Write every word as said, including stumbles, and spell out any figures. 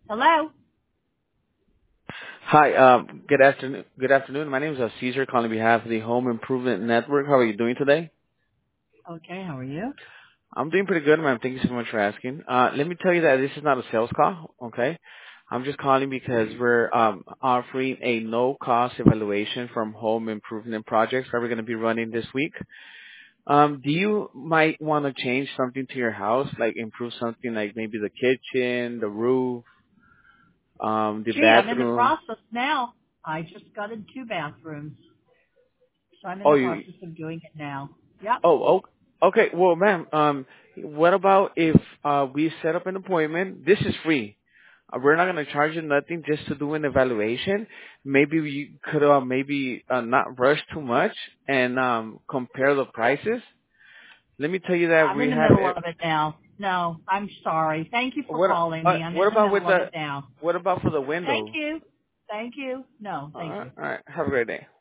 Hello? Hi, um, good afternoon. Good afternoon. My name is uh, Caesar, calling on behalf of the Home Improvement Network. How are you doing today? Okay, how are you? I'm doing pretty good, ma'am. Thank you so much for asking. Uh, let me tell you that this is not a sales call, okay? I'm just calling because we're um, offering a no-cost evaluation from home improvement projects that we're going to be running this week. Um, do you might want to change something to your house, like improve something like maybe the kitchen, the roof, um, the Gee, I'm in the bathroom? process now. I just got in two bathrooms, so I'm in Oh, the you process of doing it now. Yep. Oh, o- okay. Well, ma'am, um, what about if uh, we set up an appointment? This is free. Uh, we're not going to charge you nothing just to do an evaluation. Maybe we could uh, maybe uh, not rush too much and um, compare the prices. Let me tell you that I'm we in the have. middle A, of it now. No, I'm sorry. Thank you for what calling uh, me. I'm what in the about with middle of the it now. what about for the Thank window? you. Thank you. No, All thank right, you. all right. Have a great day.